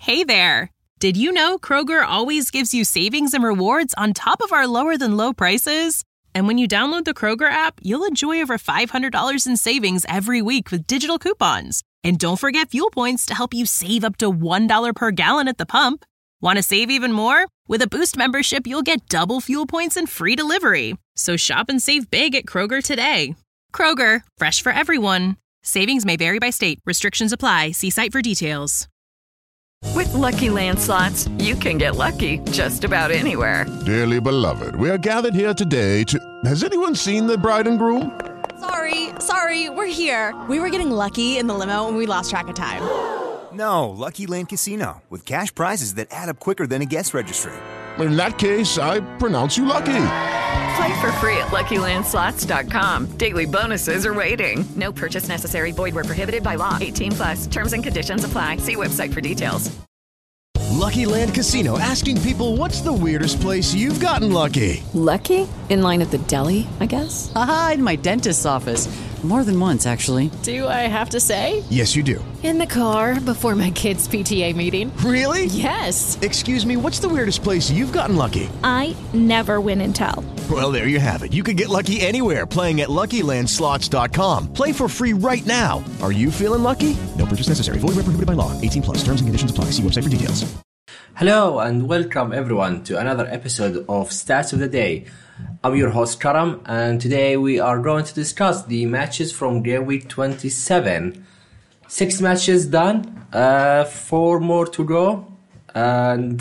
Hey there! Did you know Kroger always gives you savings and rewards on top of our lower-than-low prices? And when you download the Kroger app, you'll enjoy over $500 in savings every week with digital coupons. And don't forget fuel points to help you save up to $1 per gallon at the pump. Want to save even more? With a Boost membership, you'll get double fuel points and free delivery. So shop and save big at Kroger today. Kroger, fresh for everyone. Savings may vary by state. Restrictions apply. See site for details. With Lucky Land Slots, you can get lucky just about anywhere. Dearly beloved, we are gathered here today to... Has anyone seen the bride and groom? Sorry, we're here. We were getting lucky in the limo and we lost track of time. No, Lucky Land Casino, with cash prizes that add up quicker than a guest registry. In that case, I pronounce you lucky. Play for free at LuckyLandSlots.com. Daily bonuses are waiting. No purchase necessary. Void where prohibited by law. 18+. Terms and conditions apply. See website for details. Lucky Land Casino, asking people, what's the weirdest place you've gotten lucky? Lucky? In line at the deli, I guess? Aha, in my dentist's office. More than once, actually. Do I have to say? Yes, you do. In the car before my kids' PTA meeting. Really? Yes. Excuse me, what's the weirdest place you've gotten lucky? I never win and tell. Well, there you have it. You can get lucky anywhere, playing at LuckyLandSlots.com. Play for free right now. Are you feeling lucky? No purchase necessary. Void where prohibited by law. 18+. Terms and conditions apply. See website for details. Hello and welcome everyone to another episode of Stats of the Day. I'm your host Karam, and today we are going to discuss the matches from Game Week 27. 6 matches done, 4 more to go, and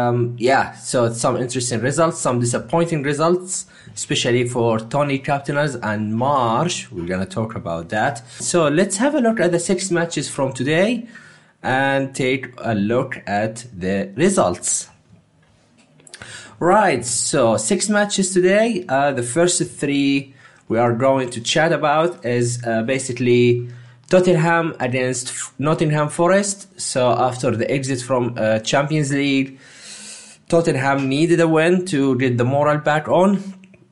so some interesting results, some disappointing results, especially for Tony captainers and Marsh. We're going to talk about that. So let's have a look at the 6 matches from today and take a look at the results. Right, so 6 matches today. The first 3 we are going to chat about is basically Tottenham against Nottingham Forest. So after the exit from Champions League, Tottenham needed a win to get the morale back on.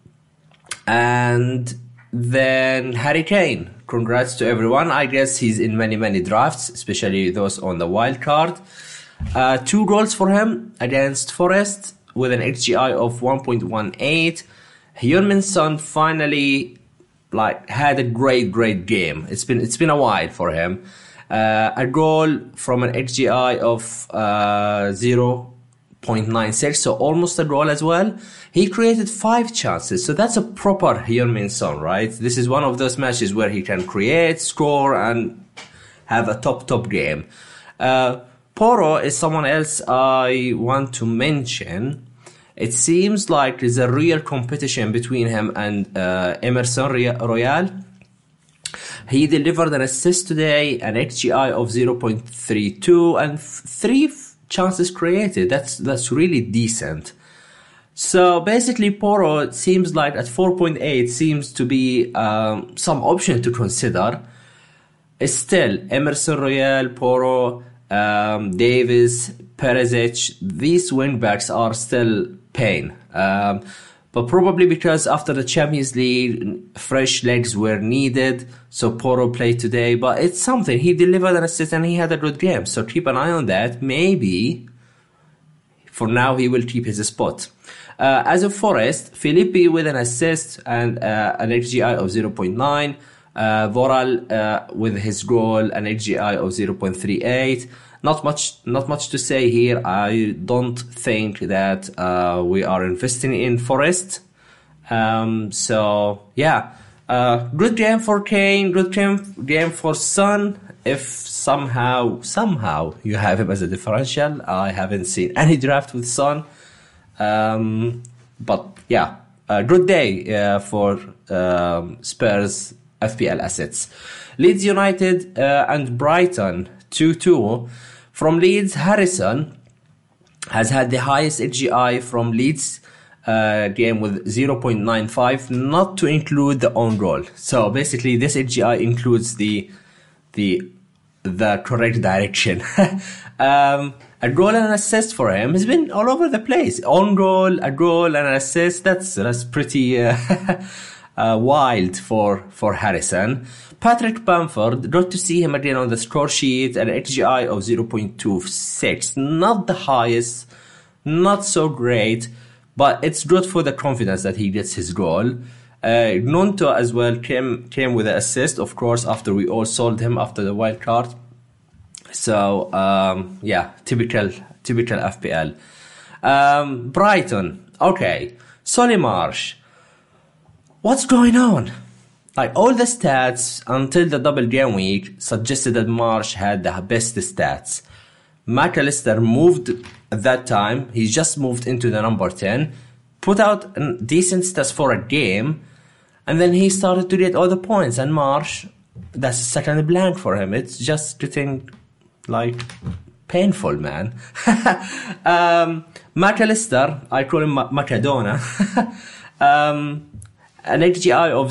And then Harry Kane. Congrats to everyone. I guess he's in many drafts, especially those on the wild card. 2 goals for him against Forest with an XGI of 1.18. Heung-min Son finally had a great game. It's been a while for him. A goal from an XGI of 0.96, so almost a goal as well. He created 5 chances, so that's a proper Heung-min Son, right? This is one of those matches where he can create, score, and have a top game. Porro is someone else I want to mention. It seems like there's a real competition between him and Emerson Royal. He delivered an assist today, an XGI of 0.32, and 3 chances created. That's really decent. So basically, Porro, it seems like at 4.8 seems to be some option to consider. Still, Emerson Royal, Porro, Davis, Perisic, these wingbacks are still pain. But probably because after the Champions League, fresh legs were needed, so Porro played today. But it's something. He delivered an assist and he had a good game. So keep an eye on that. Maybe, for now, he will keep his spot. As of Forest, Filippi with an assist and an XGI of 0.9. Voral with his goal, an XGI of 0.38. Not much to say here. I don't think that we are investing in Forest. Good game for Kane, good game for Son. If somehow you have him as a differential. I haven't seen any draft with Son. But yeah, a good day for Spurs FPL assets. Leeds United and Brighton 2-2. From Leeds, Harrison has had the highest XGI from Leeds game with 0.95, not to include the own goal. So basically, this XGI includes the correct direction. A goal and an assist for him has been all over the place. Own goal, a goal, and an assist. That's pretty wild for Harrison. Patrick Bamford, good to see him again on the score sheet, an HGI of 0.26. Not the highest, not so great, but it's good for the confidence that he gets his goal. Gnonto as well came with an assist, of course, after we all sold him after the wild card. So, typical FPL. Brighton, okay. Solly March, what's going on? Like, all the stats until the double game week suggested that March had the best stats. McAllister moved at that time. He just moved into the number 10, put out decent stats for a game, and then he started to get all the points. And March, that's a second blank for him. It's just getting, like, painful, man. McAllister, I call him Macadona. An HGI of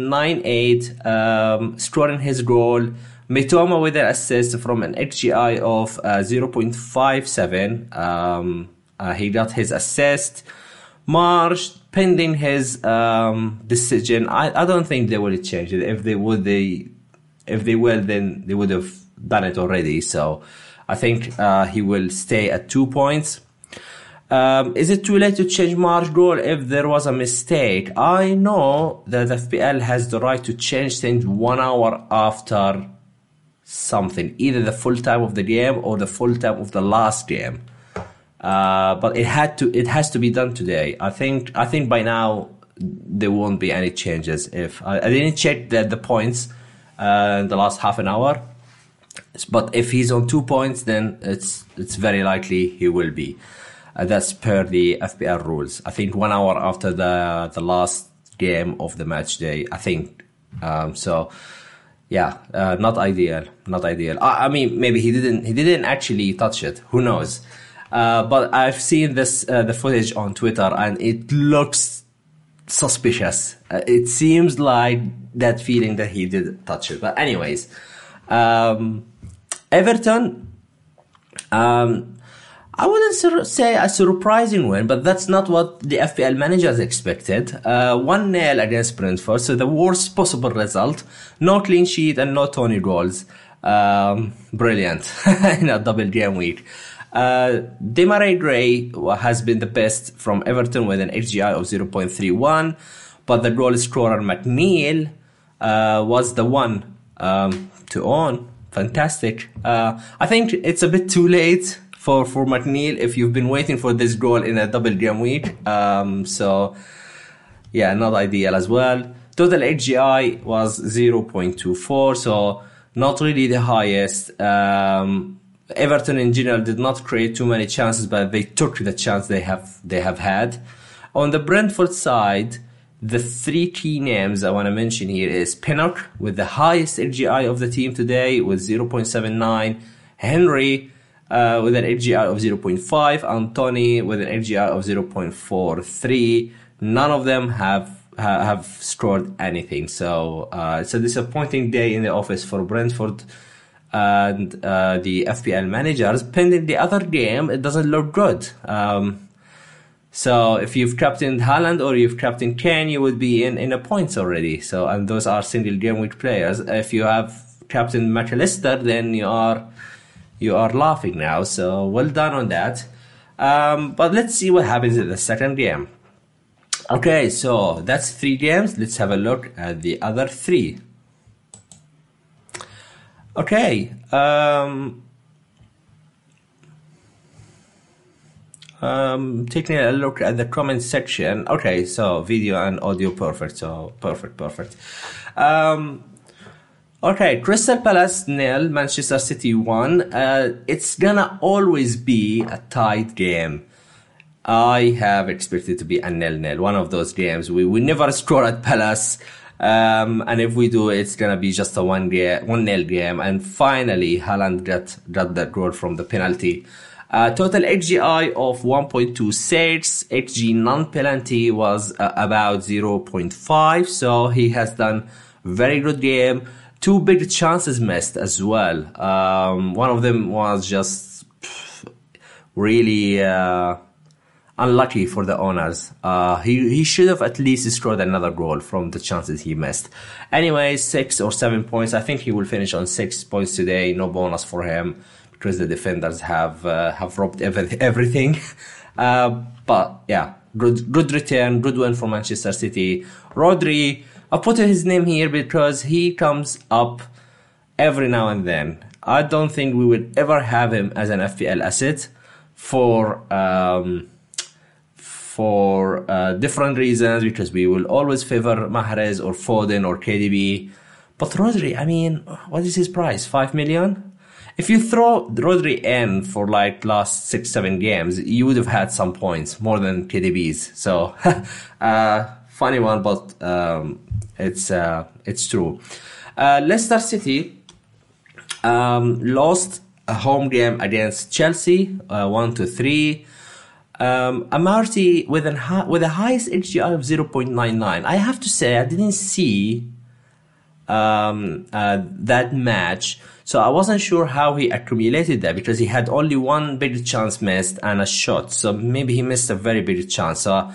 0.98, scoring his goal. Mitoma with an assist from an HGI of 0.57. He got his assist. March, pending his decision, I don't think they will change it. If they will, then they would have done it already. So I think he will stay at 2 points. Is it too late to change March goal if there was a mistake? I know that FPL has the right to change things 1 hour after something, either the full time of the game or the full time of the last game. But it has to be done today. I think by now there won't be any changes. If I didn't check the points in the last half an hour, but if he's on 2 points, then it's very likely he will be. That's per the FPL rules. I think 1 hour after the last game of the match day. I think so. Yeah, not ideal. Not ideal. I mean, maybe he didn't actually touch it. Who knows? But I've seen the footage on Twitter, and it looks suspicious. It seems like that feeling that he did touch it. But anyways, Everton. I wouldn't say a surprising win, but that's not what the FPL managers expected. 1-0 against Brentford, so the worst possible result. No clean sheet and no Tony goals. Brilliant in a double game week. Demarai Gray has been the best from Everton with an HGI of 0.31, but the goal scorer McNeil was the one to own. Fantastic. I think it's a bit too late for McNeil if you've been waiting for this goal in a double game week. So, yeah, not ideal as well. Total HGI was 0.24, so not really the highest. Everton in general did not create too many chances, but they took the chance they have had. On the Brentford side, the three key names I want to mention here is Pinnock with the highest HGI of the team today with 0.79, Henry with an HGI of 0.5, and Tony with an HGI of 0.43. None of them have scored anything, so it's a disappointing day in the office for Brentford and the FPL managers. Pending the other game, it doesn't look good. So if you've captained Haaland or you've captained Kane, you would be in a points already. So, and those are single game week players. If you have captained McAllister, then you are laughing now. So well done on that. But let's see what happens in the second game. Okay, so that's 3 games. Let's have a look at the other 3. Okay. Taking a look at the comment section. Okay, so video and audio perfect. So perfect. Okay, Crystal Palace 0, Manchester City 1. It's gonna always be a tight game. I have expected to be a 0-0, one of those games. We never score at Palace, and if we do, it's gonna be just a 1-0 game. And finally, Haaland got that goal from the penalty. Total HGI of 1.26. HG non-penalty was about 0.5. So he has done very good game. 2 big chances missed as well. One of them was just really, unlucky for the owners. He should have at least scored another goal from the chances he missed. Anyway, 6 or 7 points. I think he will finish on 6 points today. No bonus for him because the defenders have robbed everything. But yeah, good return, good win for Manchester City. Rodri, I put his name here because he comes up every now and then. I don't think we will ever have him as an FPL asset for different reasons, because we will always favor Mahrez or Foden or KDB. But Rodri, I mean, what is his price? 5 million? If you throw Rodri in for like last 6-7 games, you would have had some points, more than KDB's. So, funny one, but it's true. Leicester City lost a home game against Chelsea, 1-3. Amartey with the highest HGI of 0.99. I have to say, I didn't see that match, so I wasn't sure how he accumulated that, because he had only one big chance missed and a shot, so maybe he missed a very big chance. So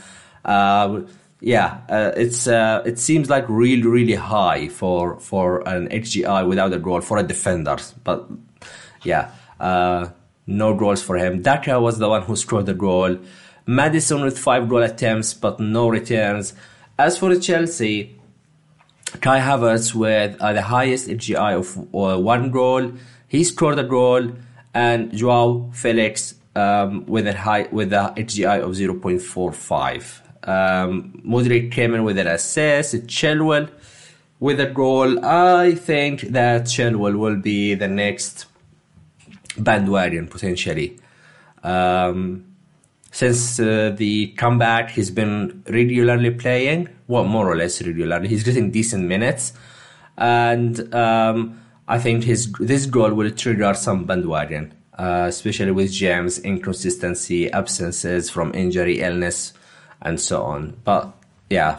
it seems like really high for an HGI without a goal for a defender. But yeah, no goals for him. Daka was the one who scored the goal. Maddison with 5 goal attempts, but no returns. As for Chelsea, Kai Havertz with the highest HGI of 1 goal. He scored a goal, and Joao Felix with a HGI of 0.45. Modric came in with an assist. Chilwell with a goal. I think that Chilwell will be the next bandwagon potentially. Since the comeback, he's been regularly playing, well, more or less regularly. He's getting decent minutes, and I think this goal will trigger some bandwagon, especially with James' inconsistency, absences from injury, illness, and so on. But yeah,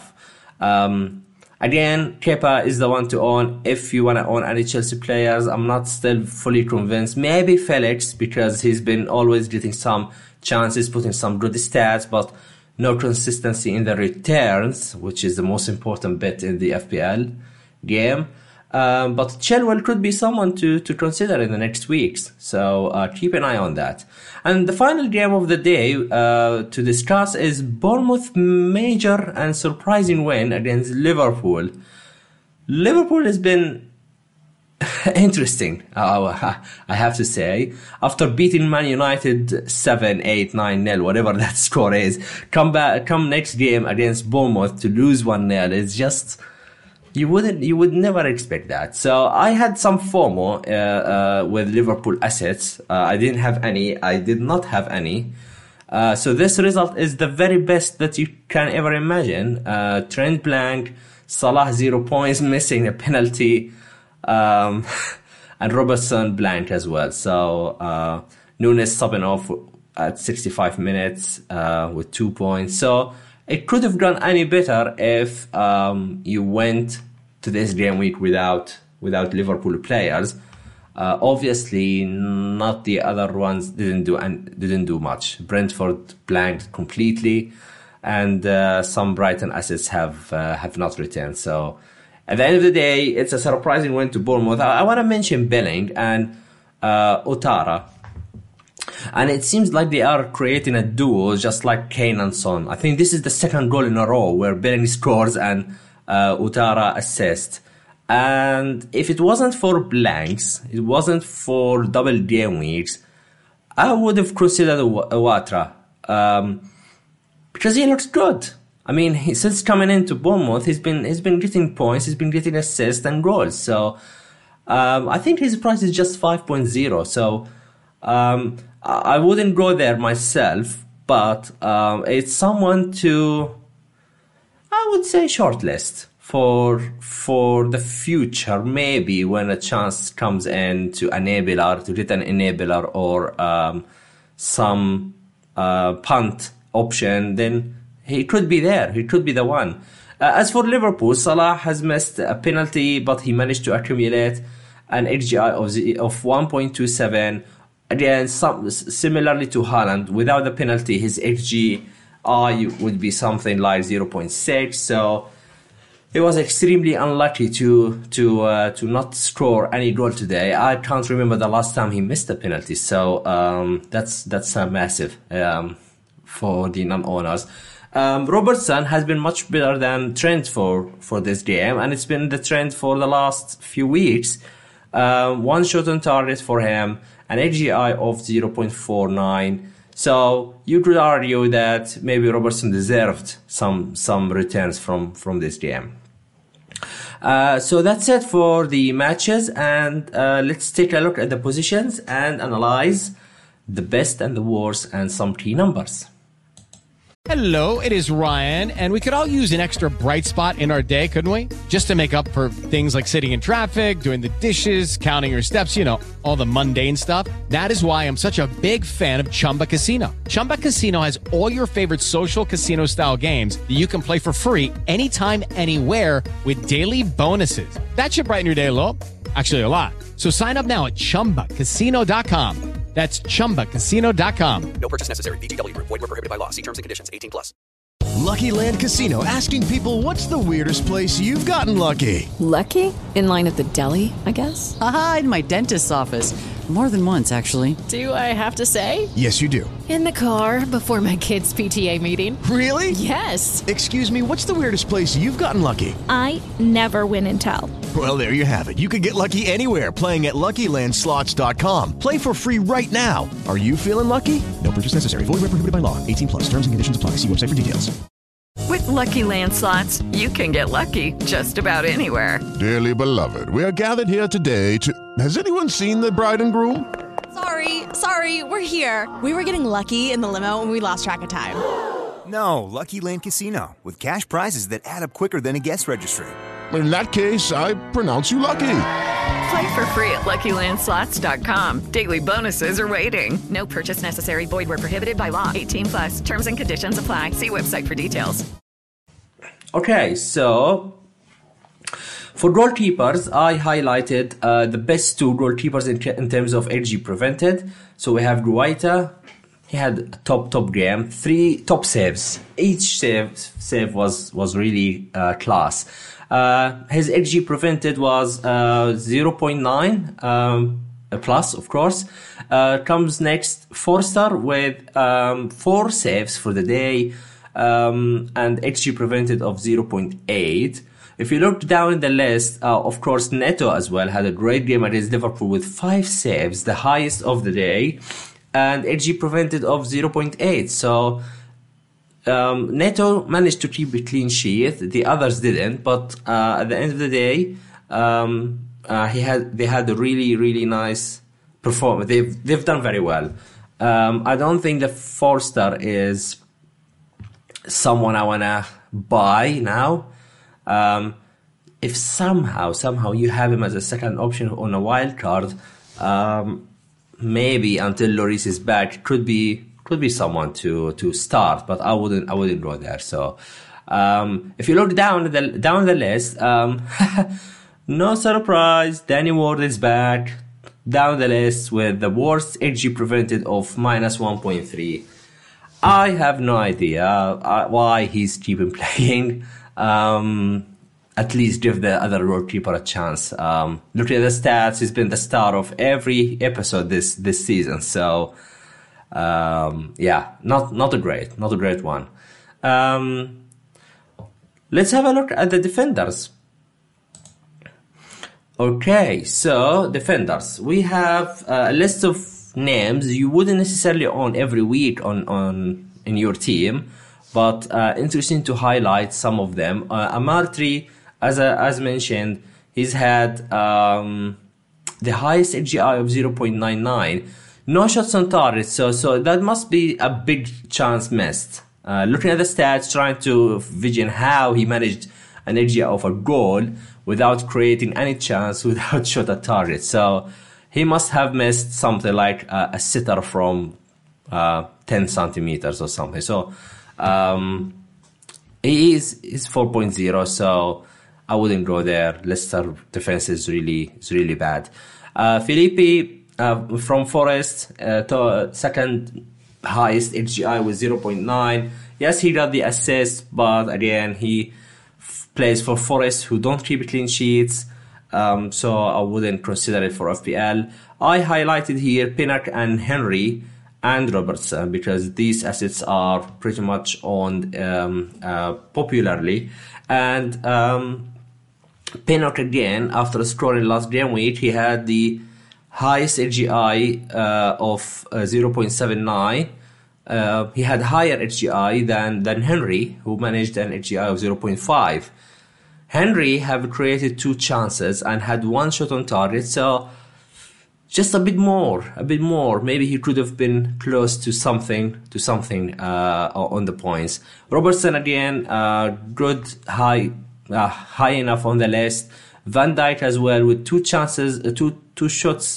again, Kepa is the one to own if you want to own any Chelsea players. I'm not still fully convinced. Maybe Felix, because he's been always getting some chances, putting some good stats, but no consistency in the returns, which is the most important bit in the FPL game. But Chilwell could be someone to consider in the next weeks. So keep an eye on that. And the final game of the day to discuss is Bournemouth major and surprising win against Liverpool. Liverpool has been interesting, I have to say. After beating Man United 7-8-9-0, whatever that score is, come next game against Bournemouth to lose 1-0. It's just, you would never expect that. So I had some FOMO with Liverpool assets. I did not have any. So this result is the very best that you can ever imagine. Trent blank, Salah 0 points, missing a penalty. And Robertson blank as well. So Nunes subbing off at 65 minutes with 2 points. So it could have gone any better if you went to this game week without Liverpool players. Obviously, not the other ones didn't do much. Brentford blanked completely, and some Brighton assets have not returned. So at the end of the day, it's a surprising win to Bournemouth. I want to mention Belling and Ouattara. And it seems like they are creating a duo just like Kane and Son. I think this is the second goal in a row where Belling scores and Ouattara assists. And if it wasn't for blanks, it wasn't for double game weeks, I would have considered Ouattara. Because he looks good. I mean, since coming into Bournemouth, he's been getting points, he's been getting assists and goals. So I think his price is just 5.0. So I wouldn't go there myself, but it's someone to, I would say, shortlist for the future. Maybe when a chance comes in to get an enabler or some punt option, then he could be there. He could be the one. As for Liverpool, Salah has missed a penalty, but he managed to accumulate an HGI of 1.27. Again, similarly to Haaland, without the penalty, his XG I would be something like 0.6. So he was extremely unlucky to not score any goal today. I can't remember the last time he missed a penalty. So that's a massive for the non-owners. Robertson has been much better than Trent for this game, and it's been the trend for the last few weeks. One shot on target for him, an AGI of 0.49. So you could argue that maybe Robertson deserved some returns from this game. So that's it for the matches, and let's take a look at the positions and analyze the best and the worst and some key numbers. Hello, it is Ryan, and we could all use an extra bright spot in our day, couldn't we? Just to make up for things like sitting in traffic, doing the dishes, counting your steps, all the mundane stuff. That is why I'm such a big fan of Chumba Casino. Chumba Casino has all your favorite social casino-style games that you can play for free anytime, anywhere with daily bonuses. That should brighten your day a little. Actually, a lot. So sign up now at ChumbaCasino.com. That's ChumbaCasino.com. No purchase necessary. VGW Group. Void where prohibited by law. See terms and conditions. 18+. Lucky Land Casino, asking people, what's the weirdest place you've gotten lucky? Lucky? In line at the deli, I guess? Aha, in my dentist's office. More than once, actually. Do I have to say? Yes, you do. In the car before my kids' PTA meeting. Really? Yes. Excuse me, what's the weirdest place you've gotten lucky? I never win and tell. Well, there you have it. You can get lucky anywhere, playing at LuckyLandSlots.com. Play for free right now. Are you feeling lucky? No purchase necessary. Void where prohibited by law. 18+. Terms and conditions apply. See website for details. With Lucky Land Slots, you can get lucky just about anywhere. Dearly beloved, we are gathered here today to... Has anyone seen the bride and groom? Sorry, we're here. We were getting lucky in the limo and we lost track of time. No, Lucky Land Casino, with cash prizes that add up quicker than a guest registry. In that case, I pronounce you lucky. Play for free at LuckyLandSlots.com. Daily bonuses are waiting. No purchase necessary. Void where prohibited by law. 18+. Terms and conditions apply. See website for details. Okay, so for goalkeepers, I highlighted the best two goalkeepers in terms of XG prevented. So we have Guaita. He had a top game. 3 top saves. Each save was really class. His XG prevented was 0.9 plus, of course. Comes next Forster with 4 saves for the day and XG prevented of 0.8. If you look down the list, of course, Neto as well had a great game against Liverpool with 5 saves, the highest of the day, and XG prevented of 0.8. So Neto managed to keep a clean sheet. The others didn't, but at the end of the day, they had a really nice performance. They've done very well. I don't think that Forster is someone I wanna buy now. If somehow you have him as a second option on a wild card, maybe until Lloris is back, could be someone to start, but I wouldn't go there. So if you look down the list, no surprise, Danny Ward is back down the list with the worst XG prevented of -1.3. I have no idea why he's keeping playing. At least give the other goalkeeper a chance. Looking at the stats, he's been the star of every episode this season. So not a great one. Let's have a look at the defenders. Okay, so defenders. We have a list of names you wouldn't necessarily own every week in your team, but interesting to highlight some of them. Amartey, as mentioned, he's had the highest XGI of 0.99. No shots on target, so that must be a big chance missed. Looking at the stats, trying to vision how he managed an XGI of a goal without creating any chance, without shot at target. So he must have missed something like a sitter from 10 centimeters or something. So he is 4.0, so I wouldn't go there. Leicester defense is really bad. Felipe from Forest, second highest HGI with 0.9. Yes, he got the assist, but again, he plays for Forest, who don't keep clean sheets. So I wouldn't consider it for FPL. I highlighted here Pinnock and Henry and Robertson because these assets are pretty much owned popularly. And Pinnock, again, after scoring last game week, he had the highest HGI of 0.79. He had higher HGI than Henry, who managed an HGI of 0.5. Henry have created 2 chances and had 1 shot on target, so just a bit more. Maybe he could have been close to something on the points. Robertson, again, good, high enough on the list. Van Dijk as well with 2 chances, two shots,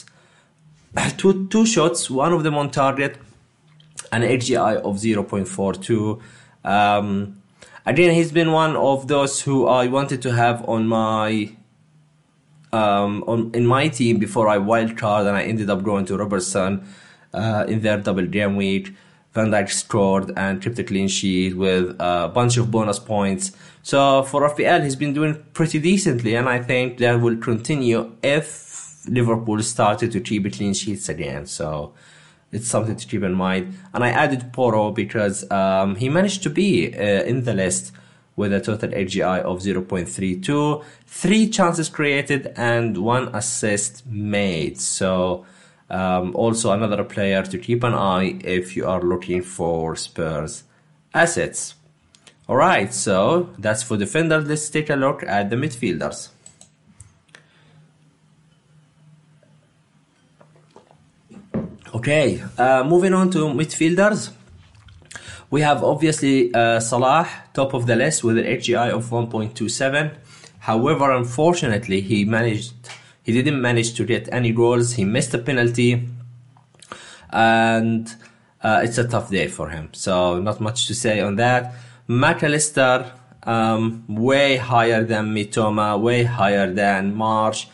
one of them on target, an HGI of 0.42. Again, he's been one of those who I wanted to have on my in my team before I wildcard, and I ended up going to Robertson in their double game week. Van Dijk scored and kept a clean sheet with a bunch of bonus points. So for FPL, he's been doing pretty decently, and I think that will continue if Liverpool started to keep clean sheets again. So it's something to keep in mind. And I added Porro because he managed to be in the list with a total HGI of 0.32, 3 chances created and 1 assist made. So also another player to keep an eye if you are looking for Spurs assets. Alright, so that's for defenders. Let's take a look at the midfielders. Okay, moving on to midfielders. We have obviously Salah, top of the list with an HGI of 1.27. However, unfortunately, he didn't manage to get any goals. He missed a penalty, and it's a tough day for him. So not much to say on that. McAllister, way higher than Mitoma, way higher than Marsh.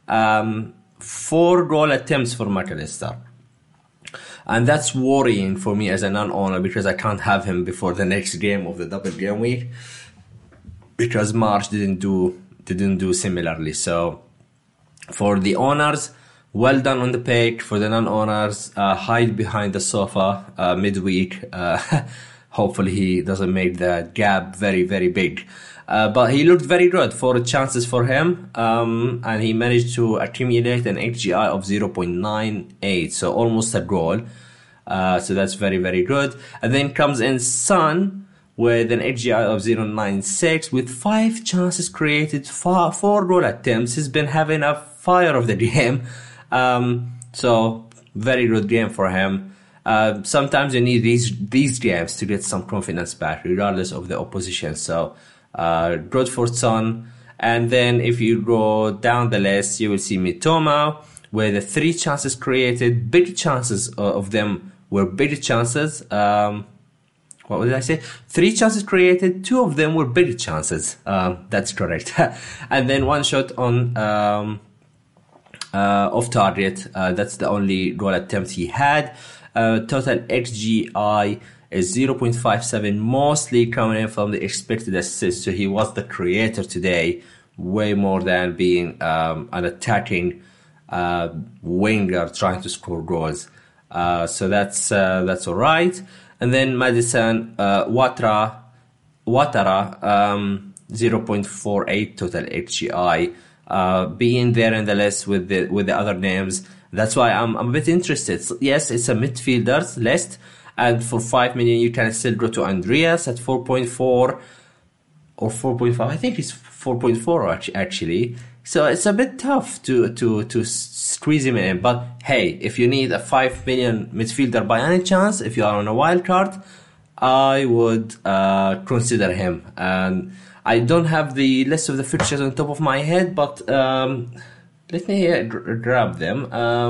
4 goal attempts for McAllister. And that's worrying for me as a non-owner because I can't have him before the next game of the double game week because Marsh didn't do similarly. So for the owners, well done on the pick. For the non-owners, hide behind the sofa midweek. Hopefully he doesn't make the gap very, very big. But he looked very good. 4 chances for him, and he managed to accumulate an HGI of 0.98, so almost a goal. So that's very, very good. And then comes in Son with an HGI of 0.96 with 5 chances created, 4 goal attempts. He's been having a fire of the game. So very good game for him. Sometimes you need these games to get some confidence back, regardless of the opposition. So good for Son. And then if you go down the list, you will see Mitoma with the 3 chances created. Big chances of them were big chances. What did I say? 3 chances created, 2 of them were big chances. That's correct. And then 1 shot on off target. That's the only goal attempt he had. Total XGI is 0.57, mostly coming in from the expected assists. So he was the creator today, way more than being an attacking winger trying to score goals. So that's all right. And then Madison, Ouattara, 0.48 total XGI, being there in the list with the other names. That's why I'm a bit interested. Yes, it's a midfielders list, and for 5 million you can still go to Andreas at 4.4 or 4.5. I think it's 4.4 actually. So it's a bit tough to squeeze him in. But hey, if you need a 5 million midfielder by any chance, if you are on a wild card, I would consider him. And I don't have the list of the fixtures on top of my head, but let me grab them.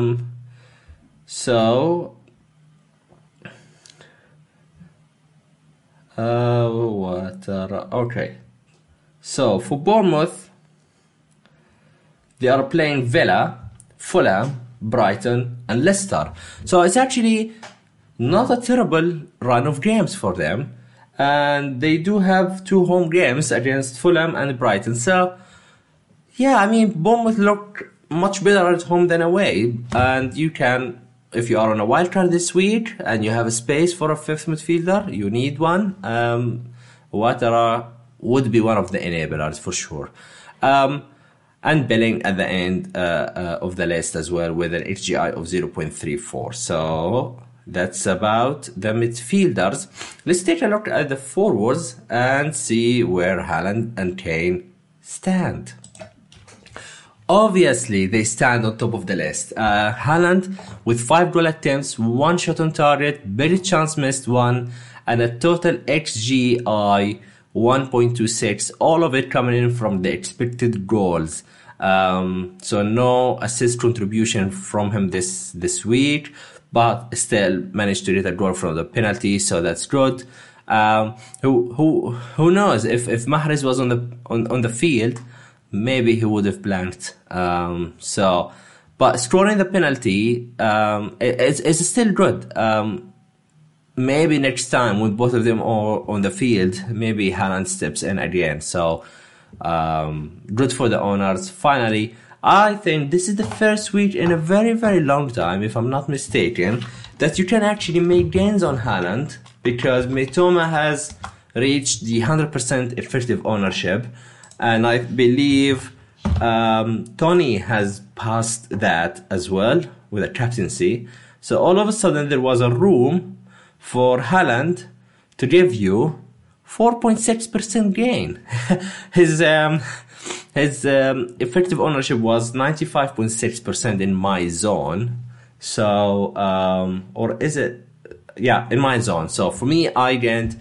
Okay. So for Bournemouth, they are playing Villa, Fulham, Brighton, and Leicester. So it's actually not a terrible run of games for them. And they do have 2 home games against Fulham and Brighton. So, yeah, I mean, Bournemouth look much better at home than away. And you can, if you are on a wildcard this week and you have a space for a 5th midfielder, you need one. Ouattara would be one of the enablers for sure. And Billing at the end of the list as well with an HGI of 0.34. So that's about the midfielders. Let's take a look at the forwards and see where Haaland and Kane stand. Obviously, they stand on top of the list. Haaland with 5 goal attempts, 1 shot on target, big chance missed 1, and a total XGI 1.26. All of it coming in from the expected goals. So no assist contribution from him this week, but still managed to get a goal from the penalty, so that's good. Who knows if Mahrez was on the field, maybe he would have blanked. But scoring the penalty, it's still good. Maybe next time when both of them are on the field, maybe Haaland steps in again. So good for the owners. Finally, I think this is the first week in a very, very long time, if I'm not mistaken, that you can actually make gains on Haaland, because Mitoma has reached the 100% effective ownership, and I believe Tony has passed that as well with a captaincy. So all of a sudden there was a room for Haaland to give you 4.6% gain. His effective ownership was 95.6% in my zone. So, or is it? Yeah, in my zone. So for me, I gained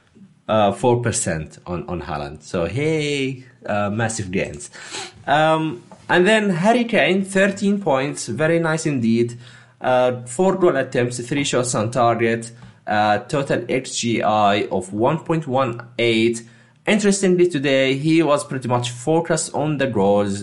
4% on Haaland. So hey, massive gains. And then Harry Kane, 13 points, very nice indeed. 4 goal attempts, 3 shots on target. Total XGI of 1.18. Interestingly, today he was pretty much focused on the goals.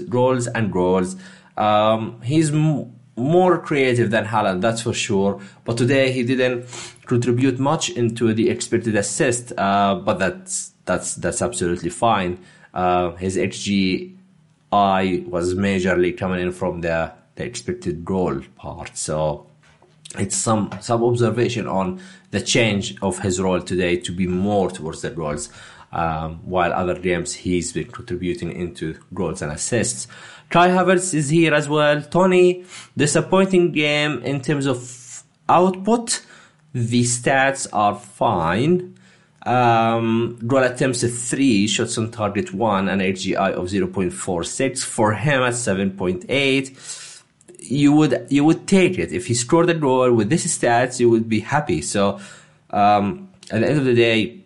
He's more creative than Haaland, that's for sure. But today he didn't contribute much into the expected assist. But that's absolutely fine. His XGI was majorly coming in from the expected goal part. So it's some observation on the change of his role today to be more towards the goals, while other games he's been contributing into goals and assists. Kai Havertz is here as well. Tony, disappointing game in terms of output. The stats are fine. Goal attempts 3, shots on target 1, and HGI of 0.46. For him at 7.8. You would take it. If he scored a goal with this stats, you would be happy. So at the end of the day,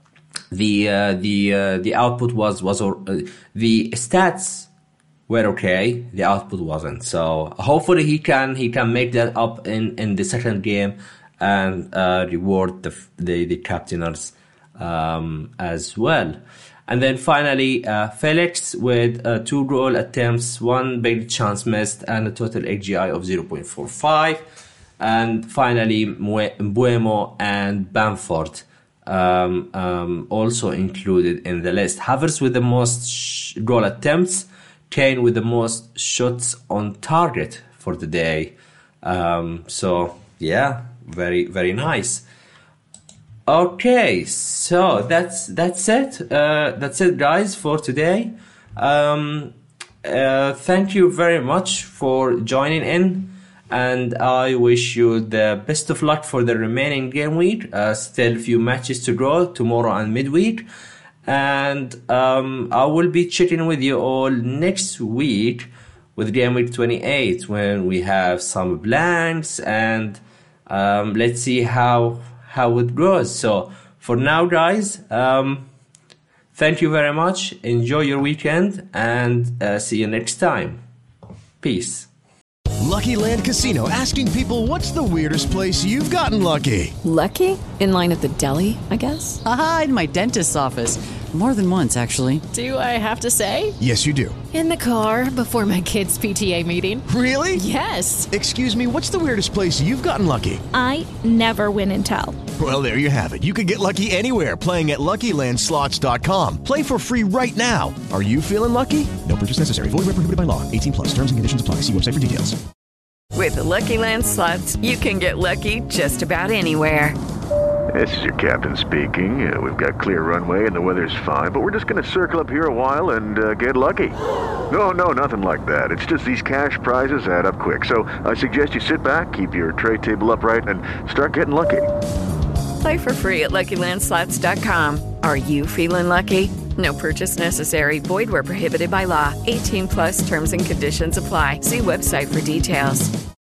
the output was the stats were okay. The output wasn't. So hopefully he can make that up in the second game and reward the captainers as well. And then finally, Felix with 2 goal attempts, 1 big chance missed, and a total XGI of 0.45. And finally, Mbeumo and Bamford also included in the list. Havertz with the most goal attempts, Kane with the most shots on target for the day. So, yeah, very, very nice. Okay, so that's it. That's it, guys, for today. Thank you very much for joining in, and I wish you the best of luck for the remaining game week. Still a few matches to go tomorrow and midweek, and I will be checking with you all next week with game week 28 when we have some blanks, and let's see how it goes. So for now, guys, thank you very much. Enjoy your weekend, and see you next time. Peace. Lucky Land Casino, asking people, what's the weirdest place you've gotten lucky? Lucky? In line at the deli, I guess? Aha, in my dentist's office. More than once, actually. Do I have to say? Yes, you do. In the car before my kids' PTA meeting. Really? Yes. Excuse me, what's the weirdest place you've gotten lucky? I never win and tell. Well, there you have it. You can get lucky anywhere, playing at LuckyLandSlots.com. Play for free right now. Are you feeling lucky? No purchase necessary. Void where prohibited by law. 18 plus. Terms and conditions apply. See website for details. With the Lucky Land Slots, you can get lucky just about anywhere. This is your captain speaking. We've got clear runway and the weather's fine, but we're just going to circle up here a while and get lucky. No, nothing like that. It's just these cash prizes add up quick. So I suggest you sit back, keep your tray table upright, and start getting lucky. Play for free at LuckyLandSlots.com. Are you feeling lucky? No purchase necessary. Void where prohibited by law. 18 plus terms and conditions apply. See website for details.